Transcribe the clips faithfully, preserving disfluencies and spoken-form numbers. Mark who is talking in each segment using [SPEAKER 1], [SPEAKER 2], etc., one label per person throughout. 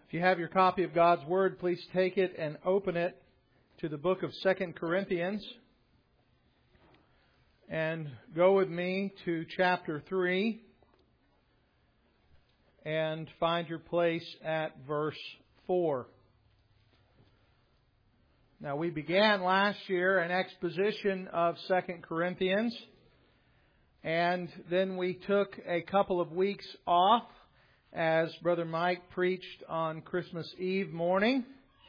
[SPEAKER 1] If you have your copy of God's Word, please take it and open it to the book of Second Corinthians. And go with me to chapter three and find your place at verse four. Now, we began last year an exposition of Second Corinthians, and then we took a couple of weeks off as Brother Mike preached on Christmas Eve morning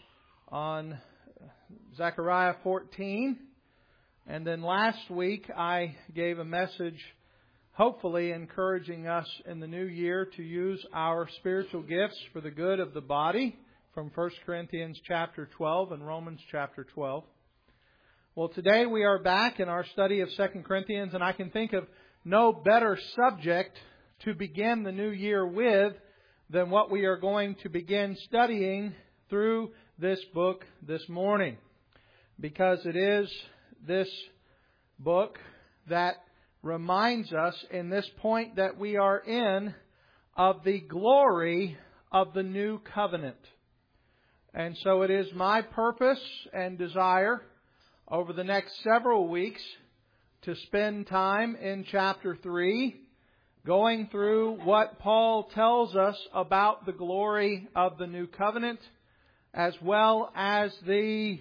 [SPEAKER 1] on Zechariah fourteen. And then last week I gave a message hopefully encouraging us in the new year to use our spiritual gifts for the good of the body from First Corinthians chapter twelve and Romans chapter twelve. Well, today we are back in our study of Second Corinthians, and I can think of no better subject to begin the new year with than what we are going to begin studying through this book this morning. Because it is this book that reminds us in this point that we are in of the glory of the new covenant. And so it is my purpose and desire over the next several weeks to spend time in chapter three going through what Paul tells us about the glory of the new covenant, as well as the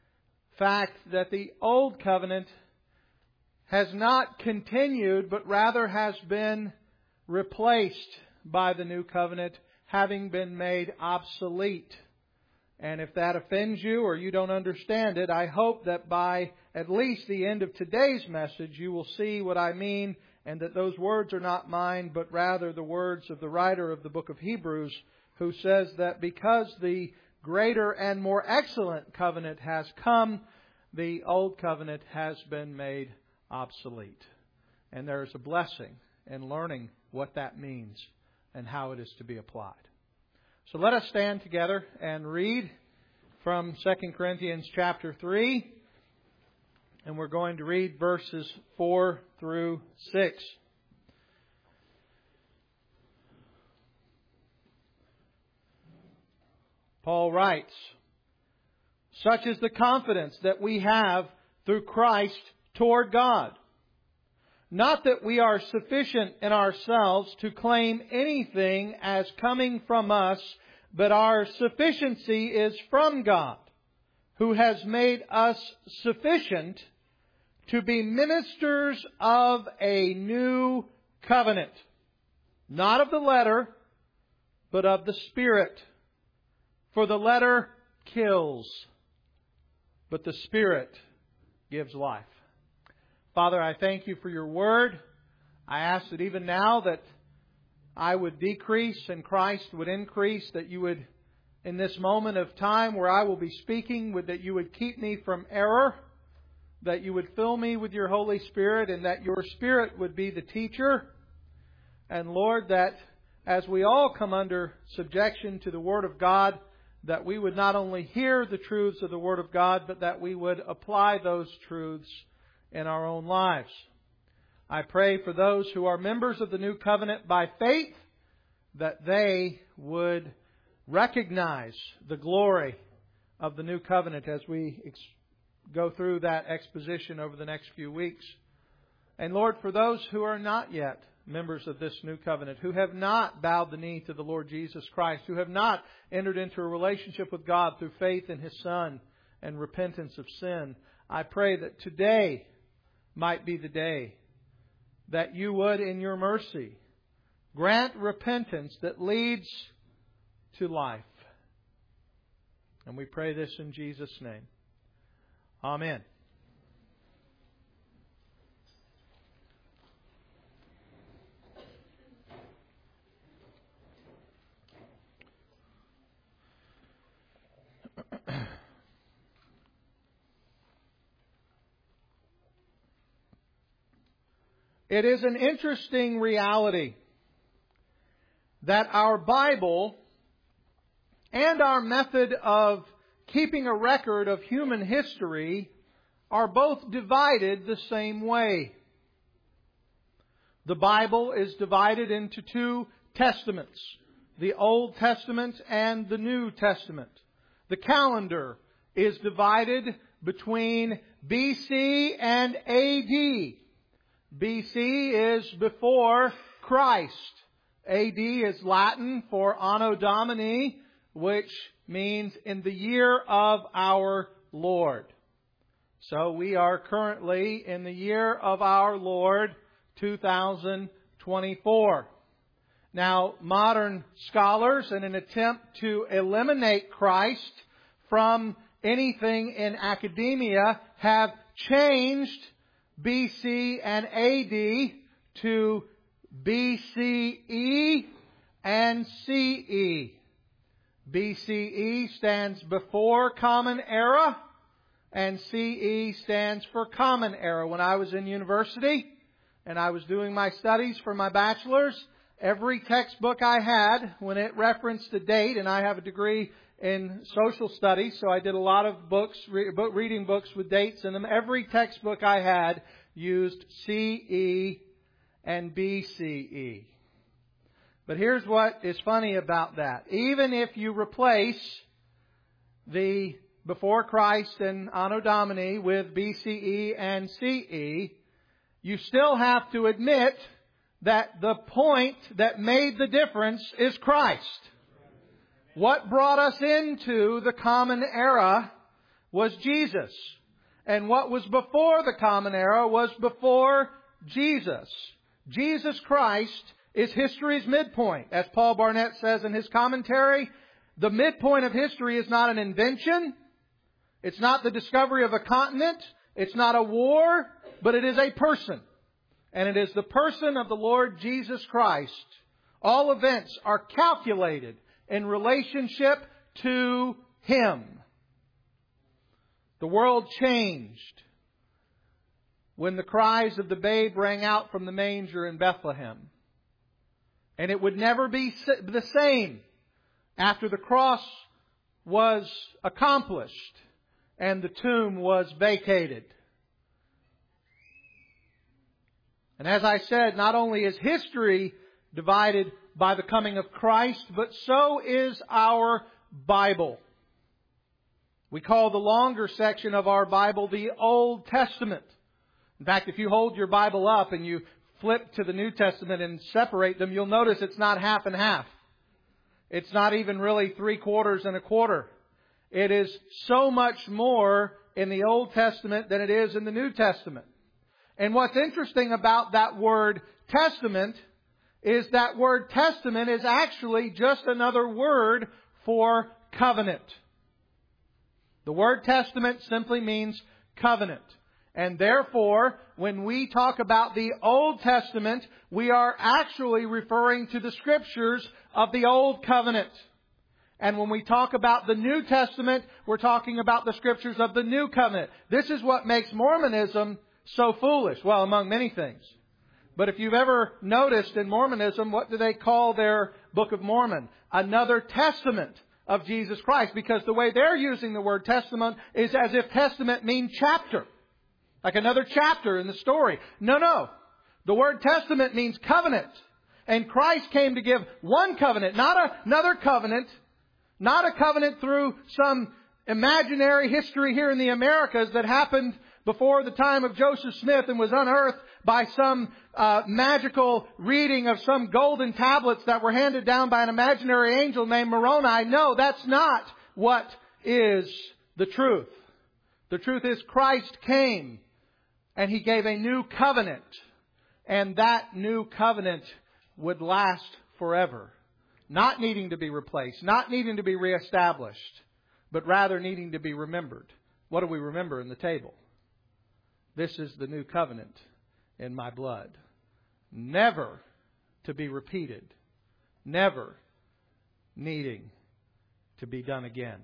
[SPEAKER 1] fact that the old covenant has not continued, but rather has been replaced by the new covenant, having been made obsolete. And if that offends you or you don't understand it, I hope that by at least the end of today's message, you will see what I mean, and that those words are not mine, but rather the words of the writer of the book of Hebrews, who says that because the greater and more excellent covenant has come, the old covenant has been made obsolete. And there is a blessing in learning what that means and how it is to be applied. So let us stand together and read from Second Corinthians chapter three. And we're going to read verses four through six. Paul writes, "Such is the confidence that we have through Christ toward God. Not that we are sufficient in ourselves to claim anything as coming from us, but our sufficiency is from God, who has made us sufficient to be ministers of a new covenant, not of the letter, but of the Spirit. For the letter kills, but the Spirit gives life." Father, I thank You for Your Word. I ask that even now that I would decrease and Christ would increase, that You would, in this moment of time where I will be speaking, would that You would keep me from error, that You would fill me with Your Holy Spirit, and that Your Spirit would be the teacher. And Lord, that as we all come under subjection to the Word of God, that we would not only hear the truths of the Word of God, but that we would apply those truths in our own lives. I pray for those who are members of the new covenant by faith, that they would recognize the glory of the new covenant as we ex- go through that exposition over the next few weeks. And Lord, for those who are not yet members of this new covenant, who have not bowed the knee to the Lord Jesus Christ, who have not entered into a relationship with God through faith in His Son and repentance of sin, I pray that today might be the day that You would, in Your mercy, grant repentance that leads to life. And we pray this in Jesus' name. Amen. It is an interesting reality that our Bible and our method of keeping a record of human history are both divided the same way. The Bible is divided into two testaments, the Old Testament and the New Testament. The calendar is divided between B C and A D. B C is before Christ. A D is Latin for Anno Domini, which means in the year of our Lord. So we are currently in the year of our Lord, two thousand twenty-four. Now, modern scholars, in an attempt to eliminate Christ from anything in academia, have changed B C and A D to B C E and C E. B C E stands before Common Era, and C E stands for Common Era. When I was in university and I was doing my studies for my bachelor's, every textbook I had, when it referenced a date, and I have a degree in social studies, so I did a lot of books, re- reading books with dates in them. Every textbook I had used C E and B C E. But here's what is funny about that. Even if you replace the before Christ and Anno Domini with B C E and C E, you still have to admit that the point that made the difference is Christ. What brought us into the Common Era was Jesus. And what was before the Common Era was before Jesus. Jesus Christ is history's midpoint. As Paul Barnett says in his commentary, the midpoint of history is not an invention. It's not the discovery of a continent. It's not a war, but it is a person. And it is the person of the Lord Jesus Christ. All events are calculated in relationship to Him. The world changed when the cries of the babe rang out from the manger in Bethlehem. And it would never be the same after the cross was accomplished and the tomb was vacated. And as I said, not only is history divided by the coming of Christ, but so is our Bible. We call the longer section of our Bible the Old Testament. In fact, if you hold your Bible up and you flip to the New Testament and separate them, you'll notice it's not half and half. It's not even really three quarters and a quarter. It is so much more in the Old Testament than it is in the New Testament. And what's interesting about that word testament is that word testament is actually just another word for covenant. The word testament simply means covenant. And therefore, when we talk about the Old Testament, we are actually referring to the Scriptures of the Old Covenant. And when we talk about the New Testament, we're talking about the Scriptures of the New Covenant. This is what makes Mormonism so foolish. Well, among many things. But if you've ever noticed in Mormonism, what do they call their Book of Mormon? Another testament of Jesus Christ. Because the way they're using the word testament is as if testament means chapter. Like another chapter in the story. No, no. The word testament means covenant. And Christ came to give one covenant, not a, another covenant. Not a covenant through some imaginary history here in the Americas that happened before the time of Joseph Smith and was unearthed by some uh, magical reading of some golden tablets that were handed down by an imaginary angel named Moroni. No, that's not what is the truth. The truth is Christ came and He gave a new covenant. And that new covenant would last forever. Not needing to be replaced, not needing to be reestablished, but rather needing to be remembered. What do we remember in the table? This is the new covenant in my blood. Never to be repeated. Never needing to be done again.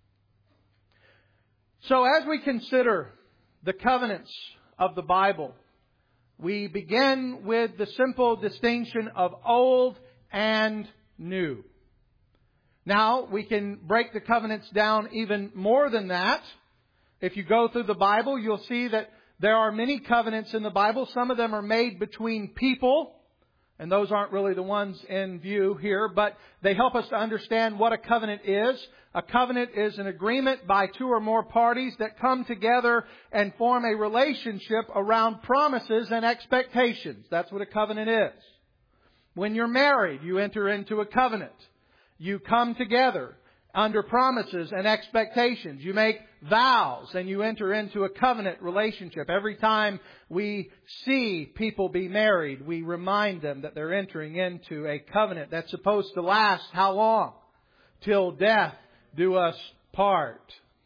[SPEAKER 1] So as we consider the covenants of the Bible, we begin with the simple distinction of old and new. Now, we can break the covenants down even more than that. If you go through the Bible, you'll see that there are many covenants in the Bible. Some of them are made between people. And those aren't really the ones in view here, but they help us to understand what a covenant is. A covenant is an agreement by two or more parties that come together and form a relationship around promises and expectations. That's what a covenant is. When you're married, you enter into a covenant. You come together under promises and expectations. You make vows and you enter into a covenant relationship. Every time we see people be married, we remind them that they're entering into a covenant that's supposed to last how long? Till death do us part.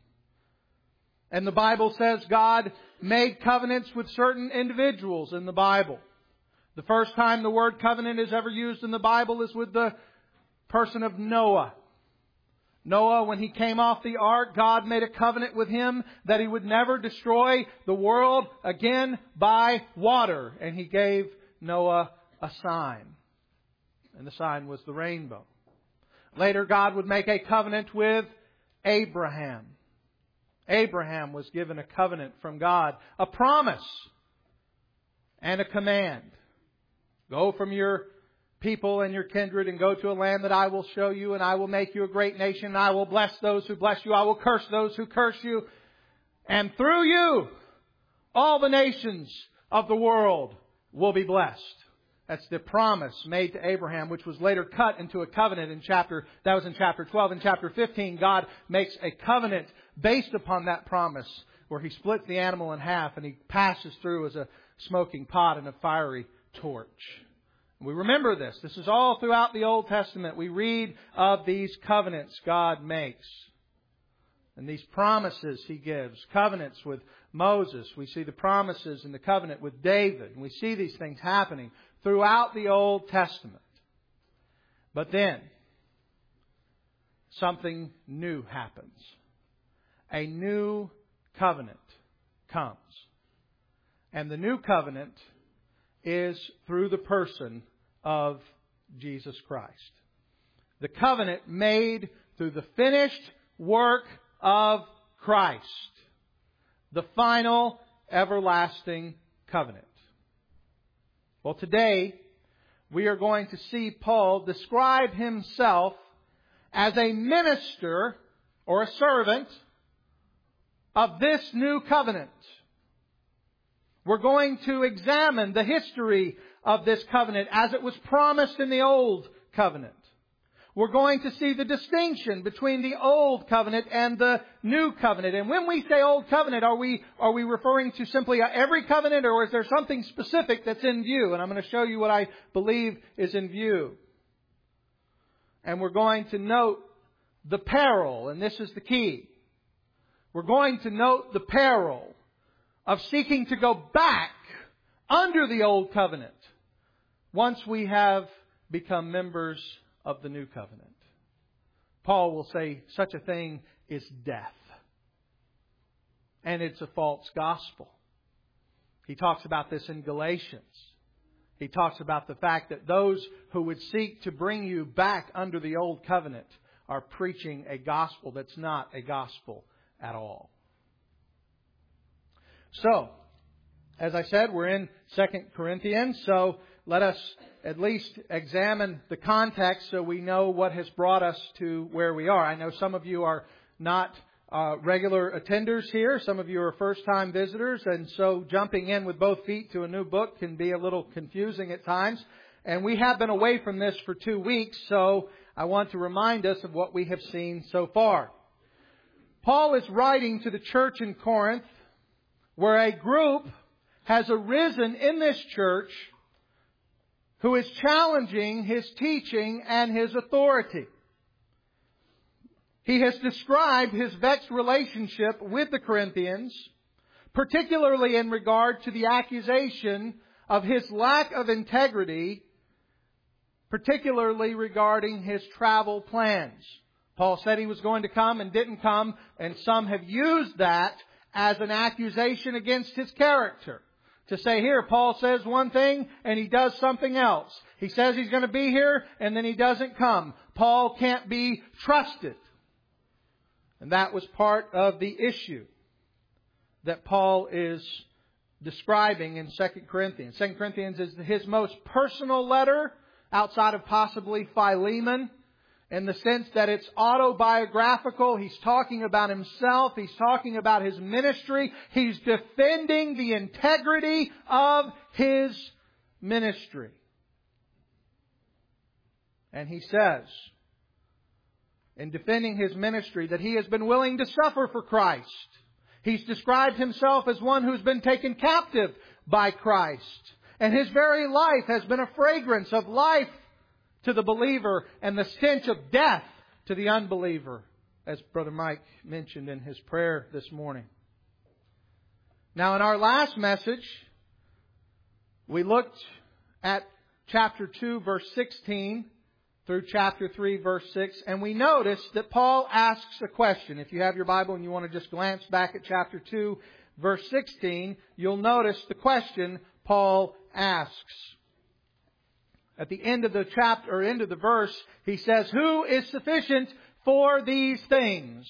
[SPEAKER 1] And the Bible says God made covenants with certain individuals in the Bible. The first time the word covenant is ever used in the Bible is with the person of Noah. Noah, when he came off the ark, God made a covenant with him that He would never destroy the world again by water. And He gave Noah a sign. And the sign was the rainbow. Later, God would make a covenant with Abraham. Abraham was given a covenant from God, a promise and a command. Go from your people and your kindred and go to a land that I will show you, and I will make you a great nation, and I will bless those who bless you. I will curse those who curse you. And through you, all the nations of the world will be blessed. That's the promise made to Abraham, which was later cut into a covenant in chapter, that was in chapter twelve. In chapter fifteen, God makes a covenant based upon that promise, where He splits the animal in half and He passes through as a smoking pot and a fiery torch. We remember this. This is all throughout the Old Testament. We read of these covenants God makes. And these promises He gives. Covenants with Moses. We see the promises in the covenant with David. And we see these things happening throughout the Old Testament. But then, something new happens. A new covenant comes. And the new covenant is through the person of Jesus Christ. The covenant made through the finished work of Christ. The final everlasting covenant. Well, today we are going to see Paul describe himself as a minister or a servant of this new covenant. We're going to examine the history of this covenant as it was promised in the Old Covenant. We're going to see the distinction between the Old Covenant and the New Covenant. And when we say Old Covenant, are we are we referring to simply every covenant, or is there something specific that's in view? And I'm going to show you what I believe is in view. And we're going to note the peril, and this is the key. We're going to note the peril of seeking to go back under the Old Covenant once we have become members of the New Covenant. Paul will say such a thing is death. And it's a false gospel. He talks about this in Galatians. He talks about the fact that those who would seek to bring you back under the Old Covenant are preaching a gospel that's not a gospel at all. So, as I said, we're in Second Corinthians, so let us at least examine the context so we know what has brought us to where we are. I know some of you are not uh, regular attenders here. Some of you are first-time visitors, and so jumping in with both feet to a new book can be a little confusing at times. And we have been away from this for two weeks, so I want to remind us of what we have seen so far. Paul is writing to the church in Corinth, where a group has arisen in this church who is challenging his teaching and his authority. He has described his vexed relationship with the Corinthians, particularly in regard to the accusation of his lack of integrity, particularly regarding his travel plans. Paul said he was going to come and didn't come, and some have used that as an accusation against his character. To say, here, Paul says one thing and he does something else. He says he's going to be here and then he doesn't come. Paul can't be trusted. And that was part of the issue that Paul is describing in Second Corinthians. Second Corinthians is his most personal letter outside of possibly Philemon, in the sense that it's autobiographical. He's talking about himself. He's talking about his ministry. He's defending the integrity of his ministry. And he says, in defending his ministry, that he has been willing to suffer for Christ. He's described himself as one who's been taken captive by Christ. And his very life has been a fragrance of life to the believer and the stench of death to the unbeliever, as Brother Mike mentioned in his prayer this morning. Now, in our last message, we looked at chapter two, verse sixteen, through chapter three, verse six, and we noticed that Paul asks a question. If you have your Bible and you want to just glance back at chapter two, verse sixteen, you'll notice the question Paul asks. At the end of the chapter, or end of the verse, he says, "Who is sufficient for these things?"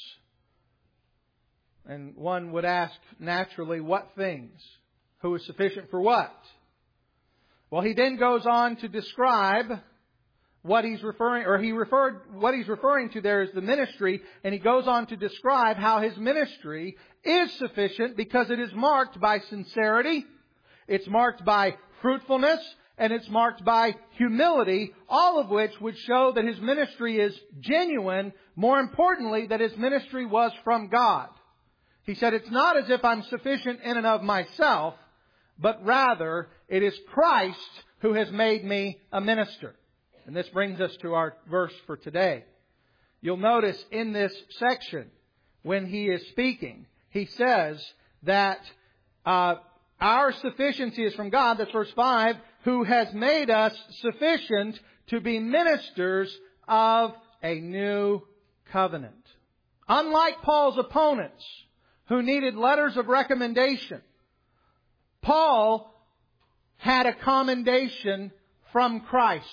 [SPEAKER 1] And one would ask naturally, what things? Who is sufficient for what? Well, he then goes on to describe what he's referring, or he referred, what he's referring to there is the ministry, and he goes on to describe how his ministry is sufficient because it is marked by sincerity, it's marked by fruitfulness, and it's marked by humility, all of which would show that his ministry is genuine, more importantly, that his ministry was from God. He said, it's not as if I'm sufficient in and of myself, but rather it is Christ who has made me a minister. And this brings us to our verse for today. You'll notice in this section, when he is speaking, he says that uh, our sufficiency is from God. That's verse five. Who has made us sufficient to be ministers of a new covenant. Unlike Paul's opponents, who needed letters of recommendation, Paul had a commendation from Christ.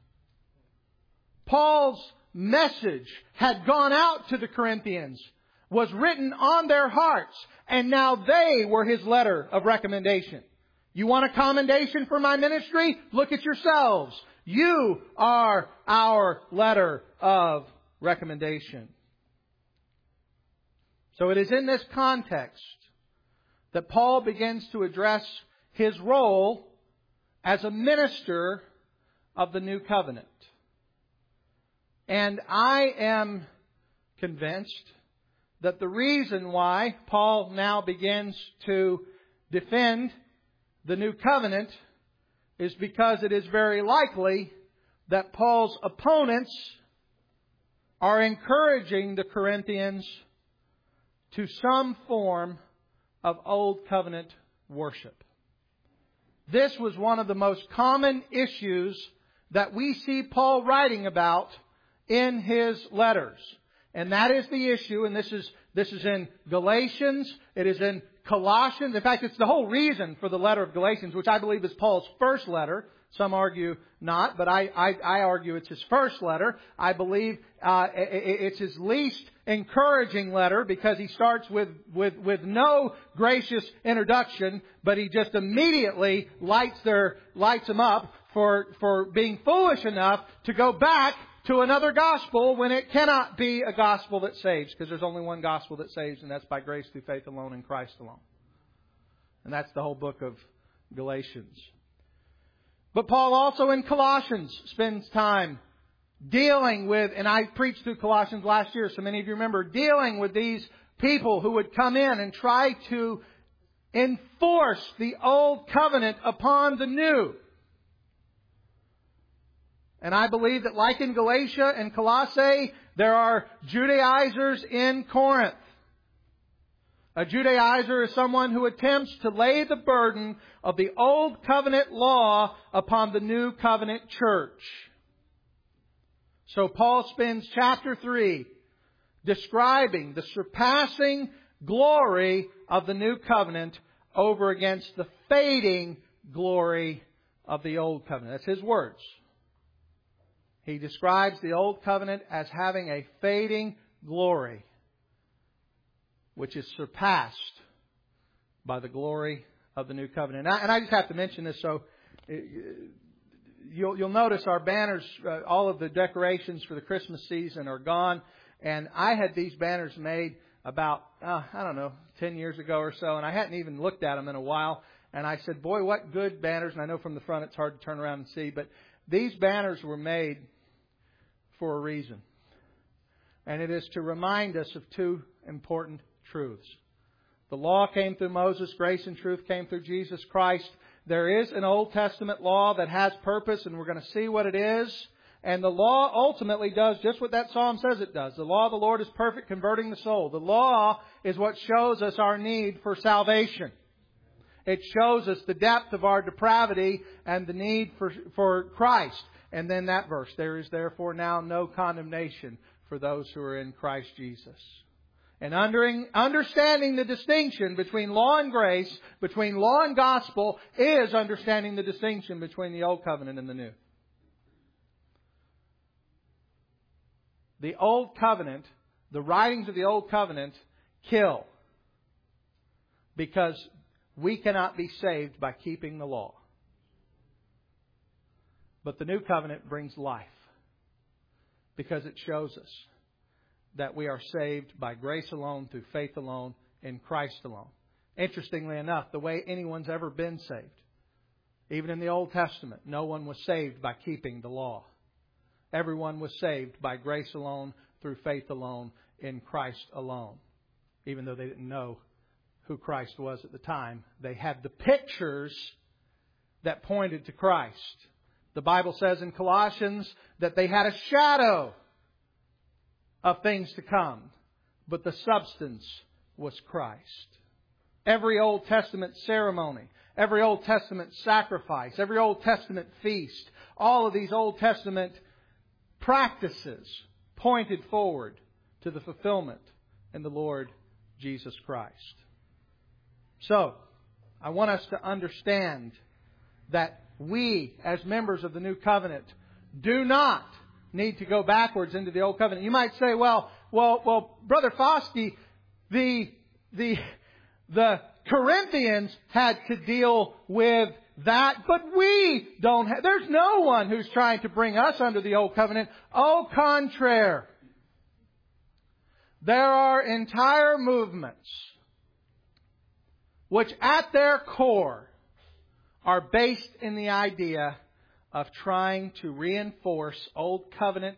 [SPEAKER 1] Paul's message had gone out to the Corinthians, was written on their hearts, and now they were his letter of recommendation. You want a commendation for my ministry? Look at yourselves. You are our letter of recommendation. So it is in this context that Paul begins to address his role as a minister of the new covenant. And I am convinced that the reason why Paul now begins to defend the new covenant is because it is very likely that Paul's opponents are encouraging the Corinthians to some form of old covenant worship. This was one of the most common issues that we see Paul writing about in his letters. And that is the issue, and this is this is in Galatians, it is in Colossians. In fact, it's the whole reason for the letter of Galatians, which I believe is Paul's first letter. Some argue not, but I, I, I argue it's his first letter. I believe uh, it's his least encouraging letter because he starts with, with, with no gracious introduction, but he just immediately lights their lights them up for, for being foolish enough to go back to another gospel when it cannot be a gospel that saves, because there's only one gospel that saves, and that's by grace through faith alone in Christ alone. And that's the whole book of Galatians. But Paul also in Colossians spends time dealing with, and I preached through Colossians last year, so many of you remember, dealing with these people who would come in and try to enforce the old covenant upon the new. And I believe that like in Galatia and Colossae, there are Judaizers in Corinth. A Judaizer is someone who attempts to lay the burden of the old covenant law upon the new covenant church. So Paul spends chapter three describing the surpassing glory of the new covenant over against the fading glory of the old covenant. That's his words. He describes the old covenant as having a fading glory, which is surpassed by the glory of the New Covenant. And I, and I just have to mention this so you'll, you'll notice our banners, uh, all of the decorations for the Christmas season are gone. And I had these banners made about, uh, I don't know, ten years ago or so, and I hadn't even looked at them in a while. And I said, boy, what good banners. And I know from the front it's hard to turn around and see, but these banners were made for a reason. And it is to remind us of two important truths. The law came through Moses, grace and truth came through Jesus Christ. There is an Old Testament law that has purpose, and we're going to see what it is. And the law ultimately does just what that psalm says it does. The law of the Lord is perfect, converting the soul. The law is what shows us our need for salvation. It shows us the depth of our depravity and the need for, for Christ. And then that verse, there is therefore now no condemnation for those who are in Christ Jesus. And understanding the distinction between law and grace, between law and gospel, is understanding the distinction between the Old Covenant and the New. The Old Covenant, the writings of the Old Covenant, kill. Because we cannot be saved by keeping the law. But the New Covenant brings life. Because it shows us that we are saved by grace alone, through faith alone, in Christ alone. Interestingly enough, the way anyone's ever been saved, even in the Old Testament, no one was saved by keeping the law. Everyone was saved by grace alone, through faith alone, in Christ alone. Even though they didn't know who Christ was at the time, they had the pictures that pointed to Christ. The Bible says in Colossians that they had a shadow of things to come, but the substance was Christ. Every Old Testament ceremony, every Old Testament sacrifice, every Old Testament feast, all of these Old Testament practices pointed forward to the fulfillment in the Lord Jesus Christ. So, I want us to understand that we, as members of the New Covenant, do not need to go backwards into the Old Covenant. You might say, well, well, well, Brother Foskey, the, the, the Corinthians had to deal with that, but we don't have, there's no one who's trying to bring us under the Old Covenant. Au contraire. There are entire movements which at their core are based in the idea of trying to reinforce Old Covenant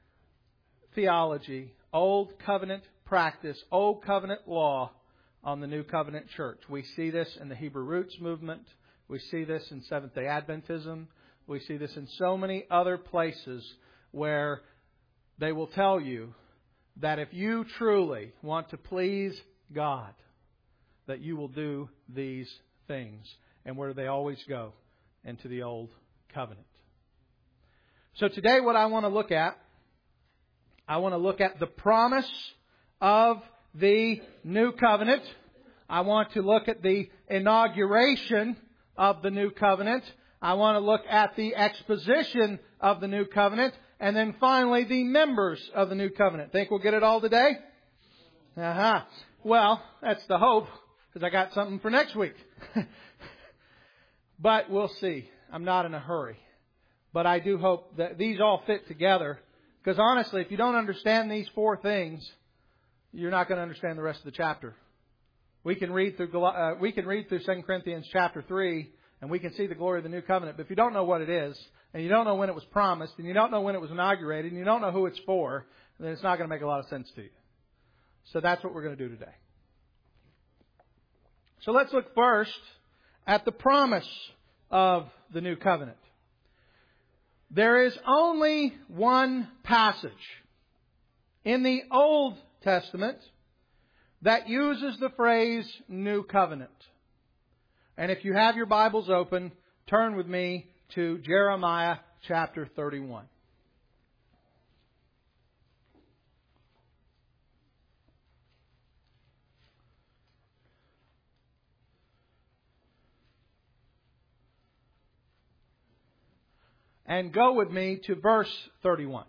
[SPEAKER 1] theology, Old Covenant practice, Old Covenant law on the New Covenant church. We see this in the Hebrew Roots movement. We see this in Seventh-day Adventism. We see this in so many other places where they will tell you that if you truly want to please God, that you will do these things. And where do they always go? Into the Old Covenant. So today what I want to look at, I want to look at the promise of the New Covenant. I want to look at the inauguration of the New Covenant. I want to look at the exposition of the New Covenant. And then finally, the members of the New Covenant. Think we'll get it all today? Uh-huh. Well, that's the hope, because I got something for next week. But we'll see. I'm not in a hurry. But I do hope that these all fit together. Because honestly, if you don't understand these four things, you're not going to understand the rest of the chapter. We can read through uh, we can read through Second Corinthians chapter three, and we can see the glory of the New Covenant. But if you don't know what it is, and you don't know when it was promised, and you don't know when it was inaugurated, and you don't know who it's for, then it's not going to make a lot of sense to you. So that's what we're going to do today. So let's look first at the promise of the New Covenant. There is only one passage in the Old Testament that uses the phrase New Covenant. And if you have your Bibles open, turn with me to Jeremiah chapter thirty-one. And go with me to verse thirty-one.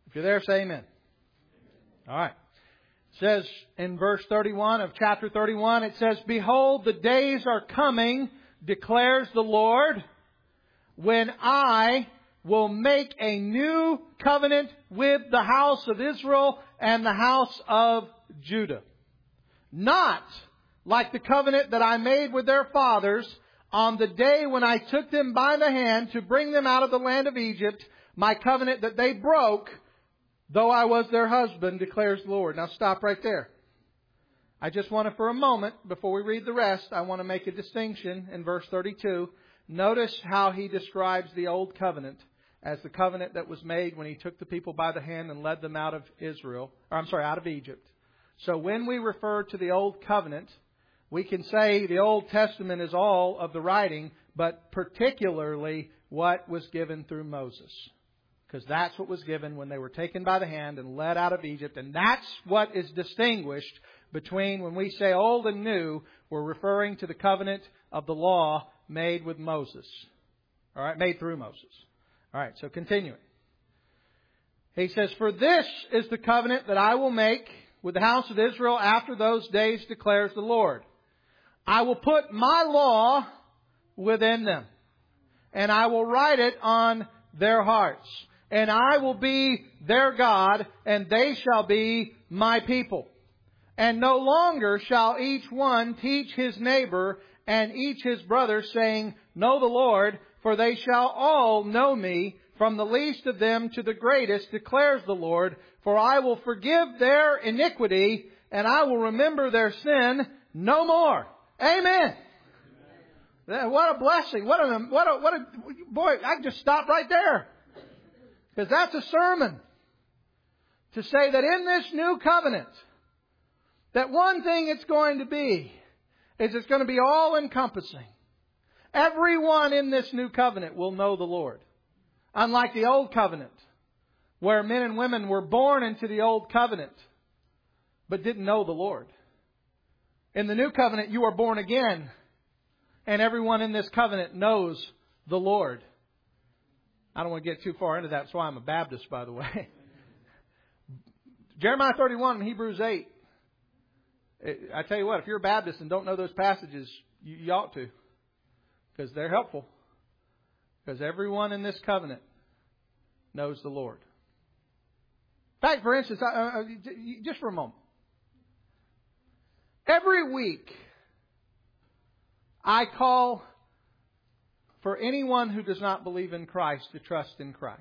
[SPEAKER 1] If you're there, say amen. All right. It says in verse thirty-one of chapter thirty-one, it says, "Behold, the days are coming, declares the Lord, when I will make a new covenant with the house of Israel and the house of Judah. Not like the covenant that I made with their fathers on the day when I took them by the hand to bring them out of the land of Egypt, my covenant that they broke, though I was their husband, declares the Lord." Now stop right there. I just want to, for a moment, before we read the rest, I want to make a distinction in verse thirty-two. Notice how he describes the old covenant as the covenant that was made when he took the people by the hand and led them out of Israel, or I'm sorry, out of Egypt. So when we refer to the old covenant, we can say the Old Testament is all of the writing, but particularly what was given through Moses. Because that's what was given when they were taken by the hand and led out of Egypt. And that's what is distinguished between when we say old and new, we're referring to the covenant of the law made with Moses. All right, made through Moses. All right, so continuing. He says, "For this is the covenant that I will make with the house of Israel after those days, declares the Lord. I will put my law within them, and I will write it on their hearts. And I will be their God, and they shall be my people. And no longer shall each one teach his neighbor and each his brother, saying, Know the Lord, for they shall all know me, from the least of them to the greatest, declares the Lord. For I will forgive their iniquity, and I will remember their sin no more." Amen. Amen. What a blessing. What a, what a, what a, boy, I can just stop right there. Because that's a sermon. To say that in this new covenant, that one thing it's going to be, is it's going to be all encompassing. Everyone in this new covenant will know the Lord. Unlike the old covenant, where men and women were born into the old covenant, but didn't know the Lord. In the new covenant, you are born again, and everyone in this covenant knows the Lord. I don't want to get too far into that. That's why I'm a Baptist, by the way. Jeremiah thirty-one and Hebrews eight. I tell you what, if you're a Baptist and don't know those passages, you, you ought to. Because they're helpful. Because everyone in this covenant knows the Lord. In fact, for instance, uh, just for a moment. Every week, I call for anyone who does not believe in Christ to trust in Christ.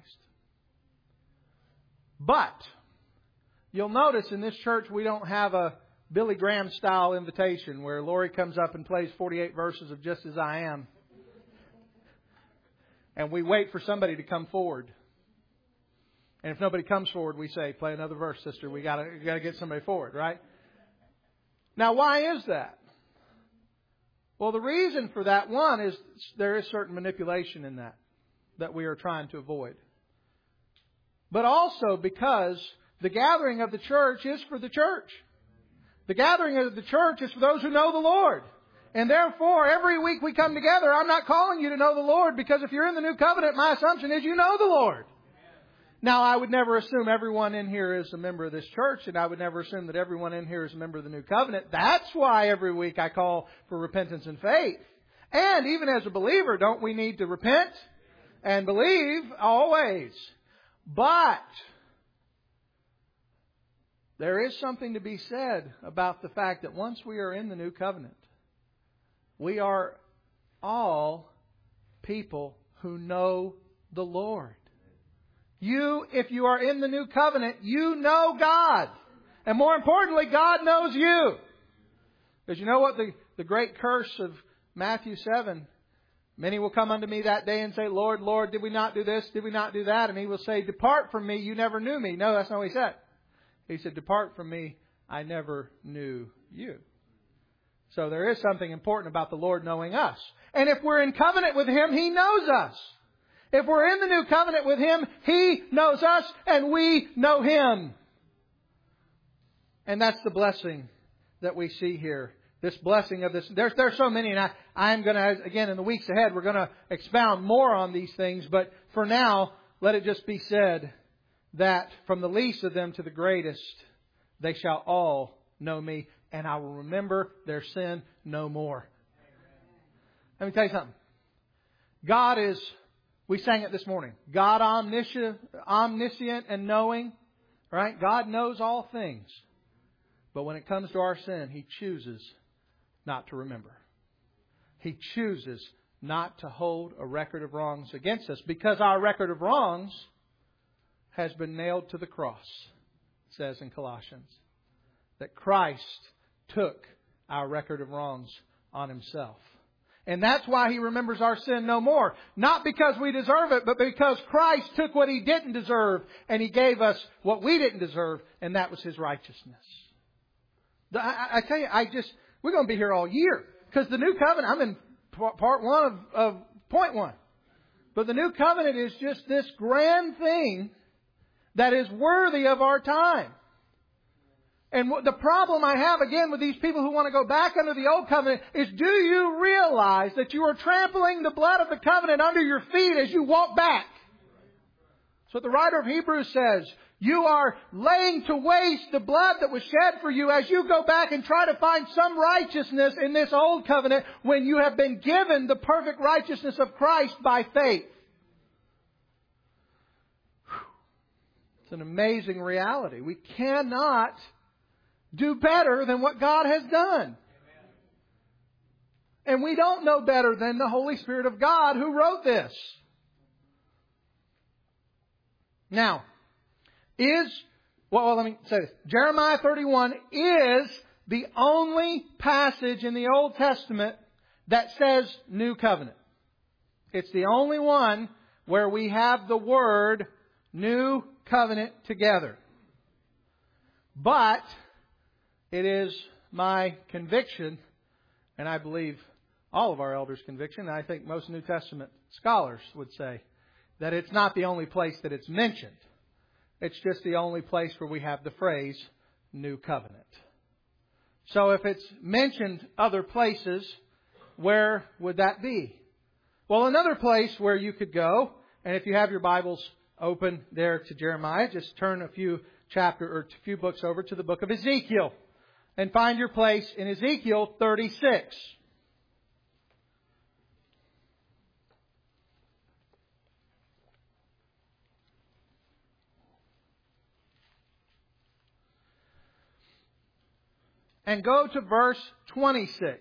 [SPEAKER 1] But, you'll notice in this church we don't have a Billy Graham style invitation where Lori comes up and plays forty-eight verses of Just As I Am. And we wait for somebody to come forward. And if nobody comes forward, we say, play another verse, sister. We gotta, we gotta get somebody forward, right? Now, why is that? Well, the reason for that, one, is there is certain manipulation in that, that we are trying to avoid. But also because the gathering of the church is for the church. The gathering of the church is for those who know the Lord. And therefore, every week we come together, I'm not calling you to know the Lord, because if you're in the new covenant, my assumption is you know the Lord. Now, I would never assume everyone in here is a member of this church, and I would never assume that everyone in here is a member of the new covenant. That's why every week I call for repentance and faith. And even as a believer, don't we need to repent and believe always? But there is something to be said about the fact that once we are in the new covenant, we are all people who know the Lord. You, if you are in the new covenant, you know God. And more importantly, God knows you. Because you know what the, the great curse of Matthew seven? Many will come unto me that day and say, Lord, Lord, did we not do this? Did we not do that? And He will say, depart from me, you never knew me. No, that's not what He said. He said, depart from me, I never knew you. So there is something important about the Lord knowing us. And if we're in covenant with Him, He knows us. If we're in the new covenant with Him, He knows us and we know Him. And that's the blessing that we see here. This blessing of this. There's, there's so many, and I, I'm going to, again, in the weeks ahead, we're going to expound more on these things. But for now, let it just be said that from the least of them to the greatest, they shall all know me, and I will remember their sin no more. Let me tell you something. God is, we sang it this morning, God omniscient, omniscient and knowing, right? God knows all things. But when it comes to our sin, He chooses not to remember. He chooses not to hold a record of wrongs against us, because our record of wrongs has been nailed to the cross, it says in Colossians. That Christ took our record of wrongs on Himself. And that's why He remembers our sin no more. Not because we deserve it, but because Christ took what He didn't deserve and He gave us what we didn't deserve, and that was His righteousness. I, I tell you, I just, we're going to be here all year. Because the new covenant, I'm in part one of, of point one. But the new covenant is just this grand thing that is worthy of our time. And the problem I have, again, with these people who want to go back under the old covenant is, do you realize that you are trampling the blood of the covenant under your feet as you walk back? That's what the writer of Hebrews says. You are laying to waste the blood that was shed for you as you go back and try to find some righteousness in this old covenant when you have been given the perfect righteousness of Christ by faith. It's an amazing reality. We cannot do better than what God has done. And we don't know better than the Holy Spirit of God who wrote this. Now, is, well, let me say this. Jeremiah thirty-one is the only passage in the Old Testament that says New Covenant. It's the only one where we have the word New Covenant together. But it is my conviction, and I believe all of our elders' conviction, and I think most New Testament scholars would say, that it's not the only place that it's mentioned. It's just the only place where we have the phrase New Covenant. So if it's mentioned other places, where would that be? Well, another place where you could go, and if you have your Bibles open there to Jeremiah, just turn a few chapter or a few books over to the book of Ezekiel. And find your place in Ezekiel thirty-six. And go to verse twenty-six.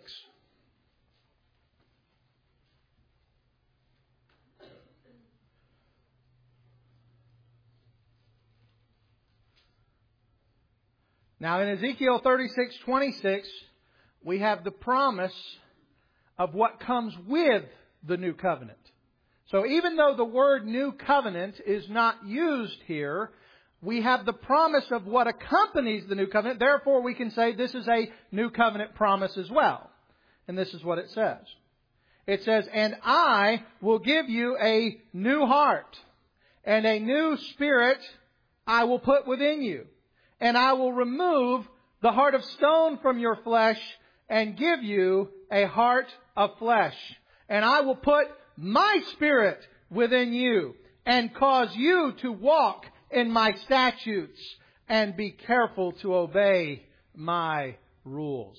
[SPEAKER 1] Now in Ezekiel thirty-six twenty-six, we have the promise of what comes with the new covenant. So even though the word new covenant is not used here, we have the promise of what accompanies the new covenant. Therefore, we can say this is a new covenant promise as well. And this is what it says. It says, and I will give you a new heart, and a new spirit I will put within you. And I will remove the heart of stone from your flesh and give you a heart of flesh. And I will put my spirit within you and cause you to walk in my statutes and be careful to obey my rules.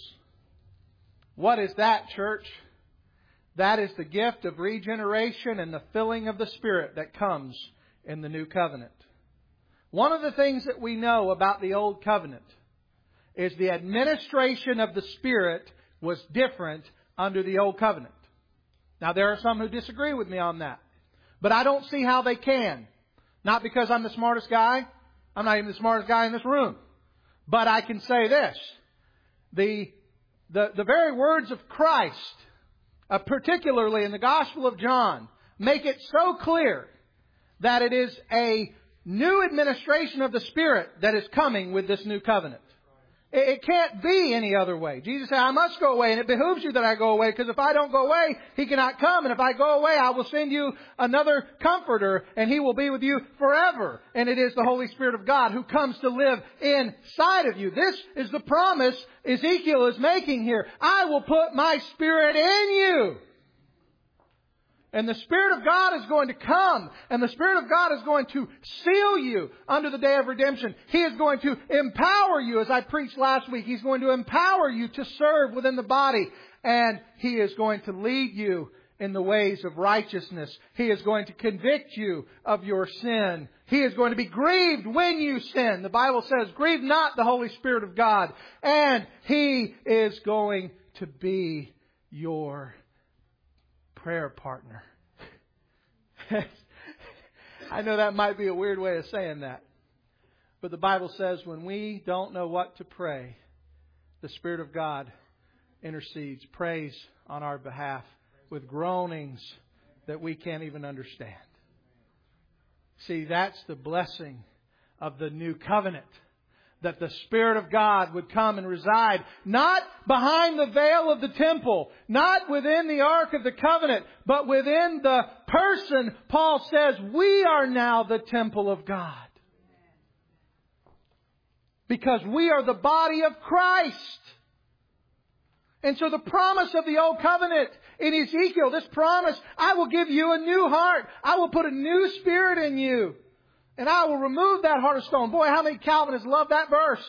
[SPEAKER 1] What is that, church? That is the gift of regeneration and the filling of the Spirit that comes in the new covenant. One of the things that we know about the Old Covenant is the administration of the Spirit was different under the Old Covenant. Now, there are some who disagree with me on that. But I don't see how they can. Not because I'm the smartest guy. I'm not even the smartest guy in this room. But I can say this. The, the, the very words of Christ, uh, particularly in the Gospel of John, make it so clear that it is a new administration of the Spirit that is coming with this new covenant. It, it can't be any other way. Jesus said, I must go away, and it behooves you that I go away, because if I don't go away, He cannot come. And if I go away, I will send you another Comforter, and He will be with you forever. And it is the Holy Spirit of God who comes to live inside of you. This is the promise Ezekiel is making here. I will put my Spirit in you. And the Spirit of God is going to come. And the Spirit of God is going to seal you under the day of redemption. He is going to empower you, as I preached last week. He's going to empower you to serve within the body. And He is going to lead you in the ways of righteousness. He is going to convict you of your sin. He is going to be grieved when you sin. The Bible says, grieve not the Holy Spirit of God. And He is going to be your prayer partner. I know that might be a weird way of saying that. But the Bible says when we don't know what to pray, the Spirit of God intercedes, prays on our behalf with groanings that we can't even understand. See, that's the blessing of the new covenant. That the Spirit of God would come and reside, not behind the veil of the temple, not within the Ark of the Covenant, but within the person. Paul says, we are now the temple of God. Because we are the body of Christ. And so the promise of the Old Covenant in Ezekiel, this promise, I will give you a new heart. I will put a new spirit in you. And I will remove that heart of stone. Boy, how many Calvinists love that verse?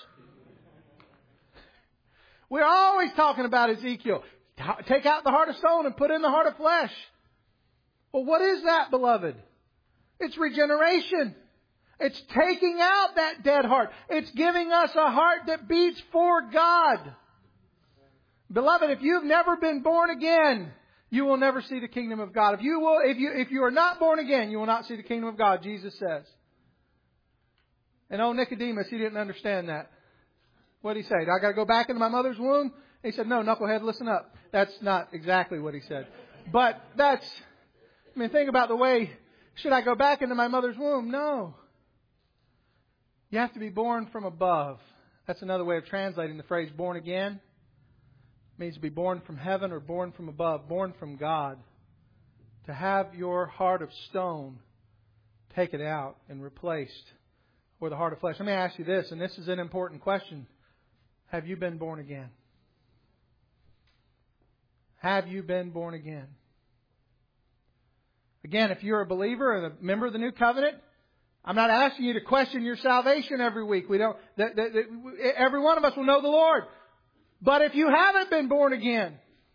[SPEAKER 1] We're always talking about Ezekiel. Take out the heart of stone and put in the heart of flesh. Well, what is that, beloved? It's regeneration. It's taking out that dead heart. It's giving us a heart that beats for God. Beloved, if you've never been born again, you will never see the kingdom of God. If you will, if you, if you are not born again, you will not see the kingdom of God, Jesus says. And oh, Nicodemus, he didn't understand that. What did he say? I got to go back into my mother's womb? He said, no, knucklehead, listen up. That's not exactly what he said. But that's, I mean, think about the way, should I go back into my mother's womb? No. You have to be born from above. That's another way of translating the phrase born again. It means to be born from heaven or born from above, born from God. To have your heart of stone taken out and replaced with a heart of flesh. Let me ask you this, and this is an important question. Have you been born again? Have you been born again? Again, if you're a believer and a member of the New Covenant, I'm not asking you to question your salvation every week. We don't. That, that, that, every one of us will know the Lord. But if you haven't been born again,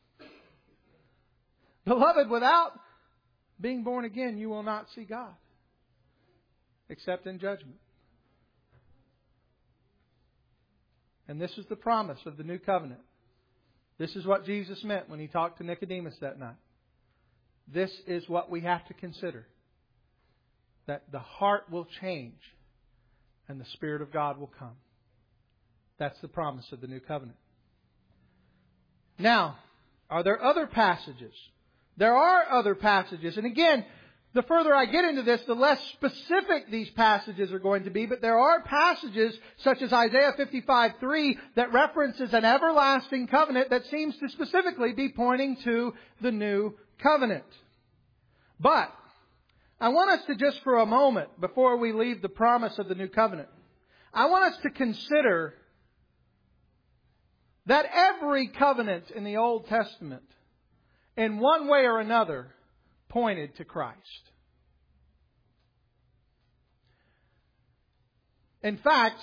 [SPEAKER 1] beloved, without being born again, you will not see God, except in judgment. And this is the promise of the new covenant. This is what Jesus meant when He talked to Nicodemus that night. This is what we have to consider. That the heart will change and the Spirit of God will come. That's the promise of the new covenant. Now, are there other passages? There are other passages. And again, the further I get into this, the less specific these passages are going to be. But there are passages such as Isaiah fifty-five three that references an everlasting covenant that seems to specifically be pointing to the new covenant. But I want us to just for a moment, before we leave the promise of the new covenant, I want us to consider that every covenant in the Old Testament, in one way or another, pointed to Christ. In fact,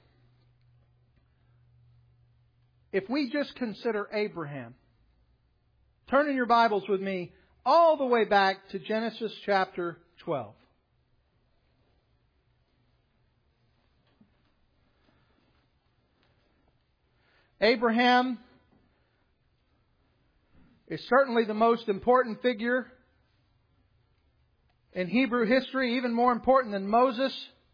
[SPEAKER 1] if we just consider Abraham, turn in your Bibles with me all the way back to Genesis chapter twelve. Abraham is certainly the most important figure in Hebrew history, even more important than Moses.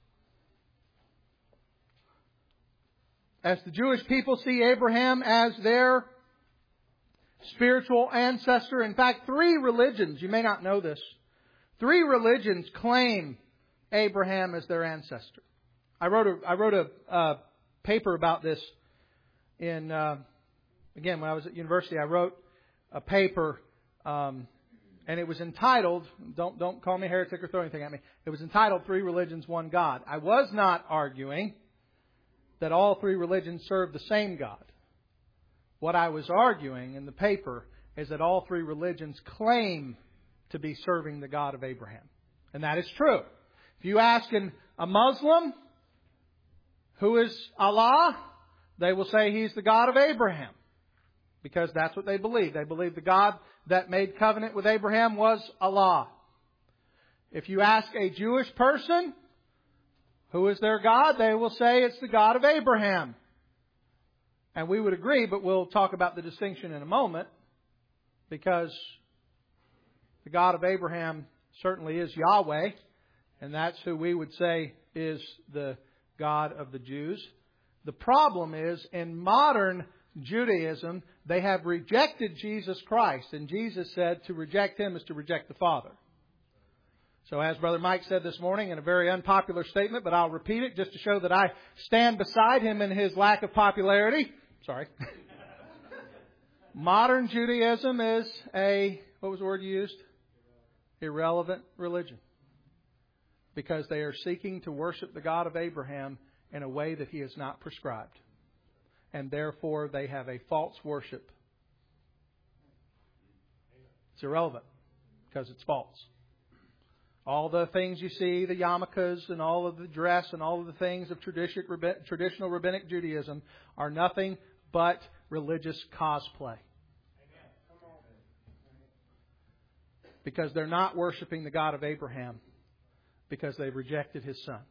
[SPEAKER 1] As the Jewish people see Abraham as their spiritual ancestor. In fact, three religions, you may not know this, three religions claim Abraham as their ancestor. I wrote a, I wrote a uh, paper about this in, uh, again, when I was at university, I wrote a paper, um, and it was entitled, don't, don't call me heretic or throw anything at me, it was entitled Three Religions, One God. I was not arguing that all three religions serve the same God. What I was arguing in the paper is that all three religions claim to be serving the God of Abraham. And that is true. If you ask an, a Muslim, who is Allah, they will say He's the God of Abraham. Because that's what they believe. They believe the God that made covenant with Abraham was Allah. If you ask a Jewish person, who is their God, they will say it's the God of Abraham. And we would agree, but we'll talk about the distinction in a moment. Because the God of Abraham certainly is Yahweh. And that's who we would say is the God of the Jews. The problem is, in modern Judaism, they have rejected Jesus Christ. And Jesus said to reject Him is to reject the Father. So as Brother Mike said this morning in a very unpopular statement, but I'll repeat it just to show that I stand beside him in his lack of popularity. Sorry. Modern Judaism is a, what was the word you used? Irrelevant religion. Because they are seeking to worship the God of Abraham in a way that He has not prescribed. And therefore they have a false worship. It's irrelevant because it's false. All the things you see, the yarmulkes and all of the dress and all of the things of tradition, traditional rabbinic Judaism are nothing but religious cosplay. Because they're not worshiping the God of Abraham because they've rejected His Son.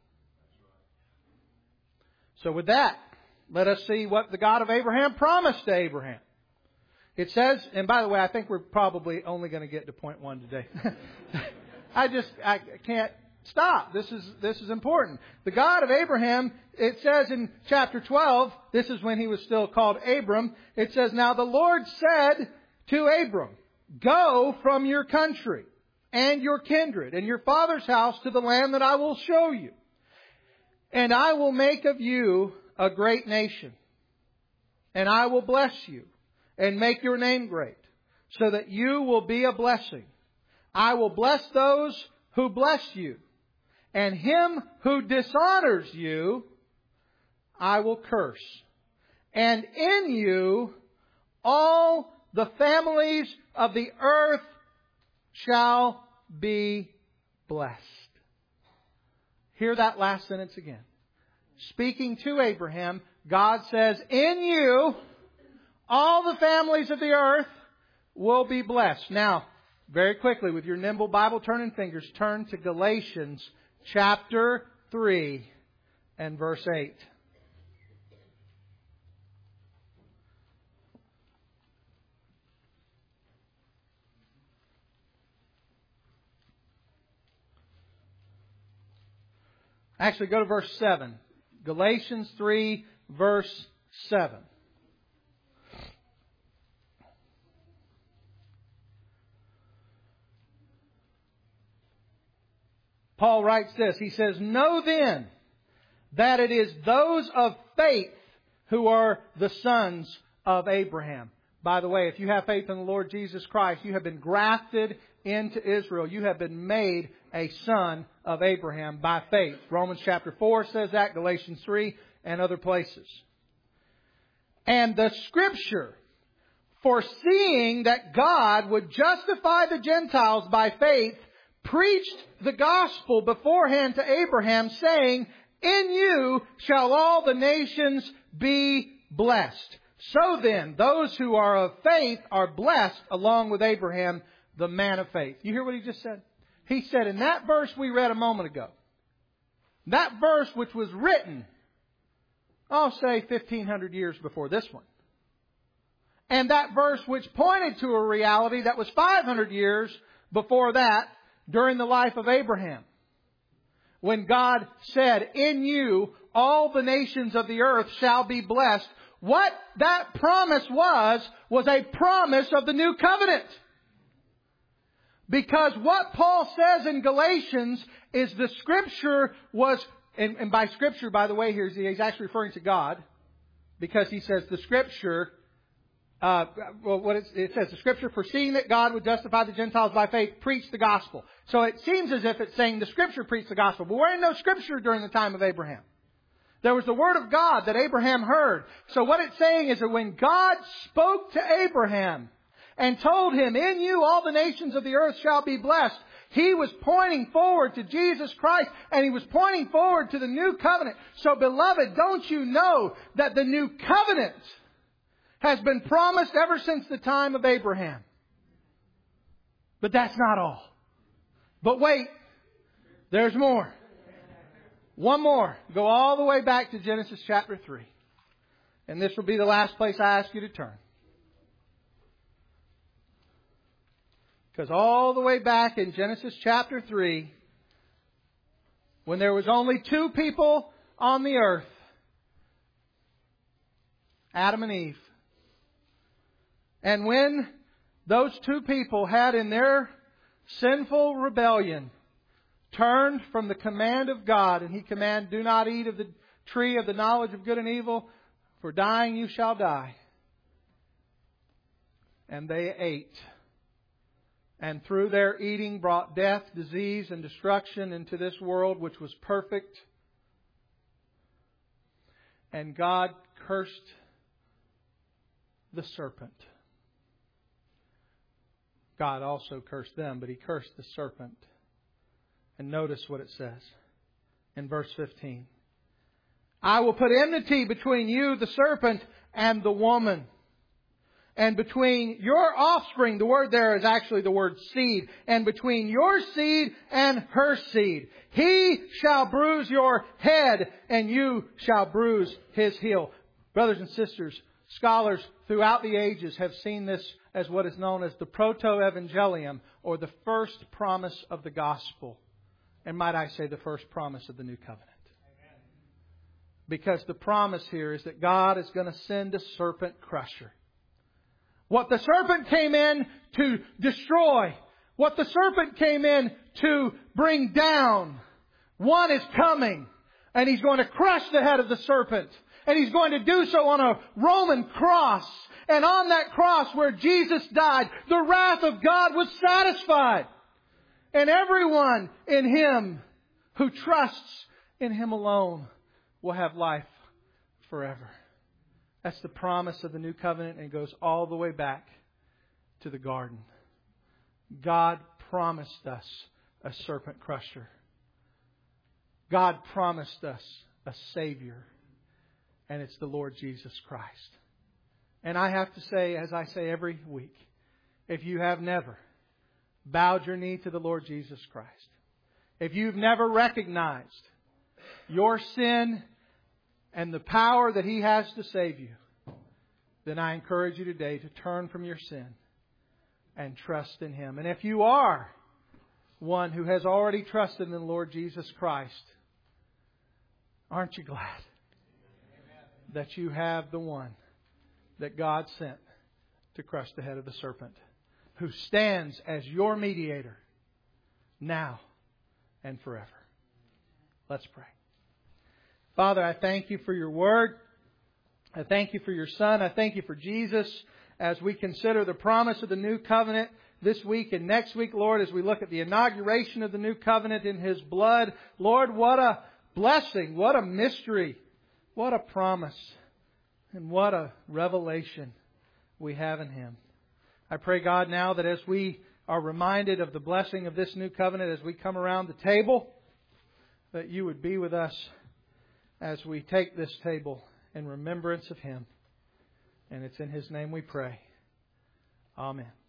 [SPEAKER 1] So with that, let us see what the God of Abraham promised to Abraham. It says, and by the way, I think we're probably only going to get to point one today. I just, I can't stop. This is, this is important. The God of Abraham, it says in chapter twelve, this is when he was still called Abram. It says, now the Lord said to Abram, go from your country and your kindred and your father's house to the land that I will show you. And I will make of you a great nation. And I will bless you and make your name great so that you will be a blessing. I will bless those who bless you, and him who dishonors you, I will curse. And in you, all the families of the earth shall be blessed. Hear that last sentence again. Speaking to Abraham, God says, in you, all the families of the earth will be blessed. Now, very quickly, with your nimble Bible turning fingers, turn to Galatians chapter three and verse eight. Actually, go to verse seven. Galatians three, verse seven. Paul writes this. He says, know then that it is those of faith who are the sons of Abraham. By the way, if you have faith in the Lord Jesus Christ, you have been grafted into Israel. You have been made a son of Abraham by faith. Romans chapter four says that, Galatians three, and other places. And the Scripture, foreseeing that God would justify the Gentiles by faith, preached the gospel beforehand to Abraham, saying, in you shall all the nations be blessed. So then, those who are of faith are blessed along with Abraham, the man of faith. You hear what he just said? He said in that verse we read a moment ago, that verse which was written, I'll say fifteen hundred years before this one. And that verse which pointed to a reality that was five hundred years before that, during the life of Abraham, when God said, in you all the nations of the earth shall be blessed. What that promise was, was a promise of the new covenant. Because what Paul says in Galatians is the Scripture was, and, and by Scripture, by the way, here he's actually referring to God, because he says the Scripture, uh, well, what it, it says, the Scripture, foreseeing that God would justify the Gentiles by faith, preached the gospel. So it seems as if it's saying the Scripture preached the gospel. But there ain't no Scripture during the time of Abraham. There was the Word of God that Abraham heard. So what it's saying is that when God spoke to Abraham, and told him, in you all the nations of the earth shall be blessed. He was pointing forward to Jesus Christ, and He was pointing forward to the new covenant. So beloved, don't you know that the new covenant has been promised ever since the time of Abraham? But that's not all. But wait, there's more. One more. Go all the way back to Genesis chapter three. And this will be the last place I ask you to turn. Because all the way back in Genesis chapter three, when there was only two people on the earth, Adam and Eve, and when those two people had in their sinful rebellion turned from the command of God, and He commanded, do not eat of the tree of the knowledge of good and evil, for dying you shall die. And they ate. And through their eating brought death, disease, and destruction into this world which was perfect. And God cursed the serpent. God also cursed them, but He cursed the serpent. And notice what it says in verse fifteen. I will put enmity between you, the serpent, and the woman. And between your offspring, the word there is actually the word seed. And between your seed and her seed. He shall bruise your head, and you shall bruise his heel. Brothers and sisters, scholars throughout the ages have seen this as what is known as the proto-evangelium, or the first promise of the gospel. And might I say, the first promise of the new covenant. Because the promise here is that God is going to send a serpent crusher. What the serpent came in to destroy, what the serpent came in to bring down, one is coming, and He's going to crush the head of the serpent. And He's going to do so on a Roman cross. And on that cross where Jesus died, the wrath of God was satisfied. And everyone in Him who trusts in Him alone will have life forever. That's the promise of the new covenant, and it goes all the way back to the garden. God promised us a serpent crusher. God promised us a Savior, and it's the Lord Jesus Christ. And I have to say, as I say every week, if you have never bowed your knee to the Lord Jesus Christ, if you've never recognized your sin and the power that He has to save you, then I encourage you today to turn from your sin and trust in Him. And if you are one who has already trusted in the Lord Jesus Christ, aren't you glad that you have the one that God sent to crush the head of the serpent, who stands as your mediator now and forever? Let's pray. Father, I thank You for Your Word. I thank You for Your Son. I thank You for Jesus as we consider the promise of the new covenant this week and next week, Lord, as we look at the inauguration of the new covenant in His blood. Lord, what a blessing, what a mystery, what a promise, and what a revelation we have in Him. I pray, God, now that as we are reminded of the blessing of this new covenant, as we come around the table, that You would be with us as we take this table in remembrance of Him. And it's in His name we pray. Amen.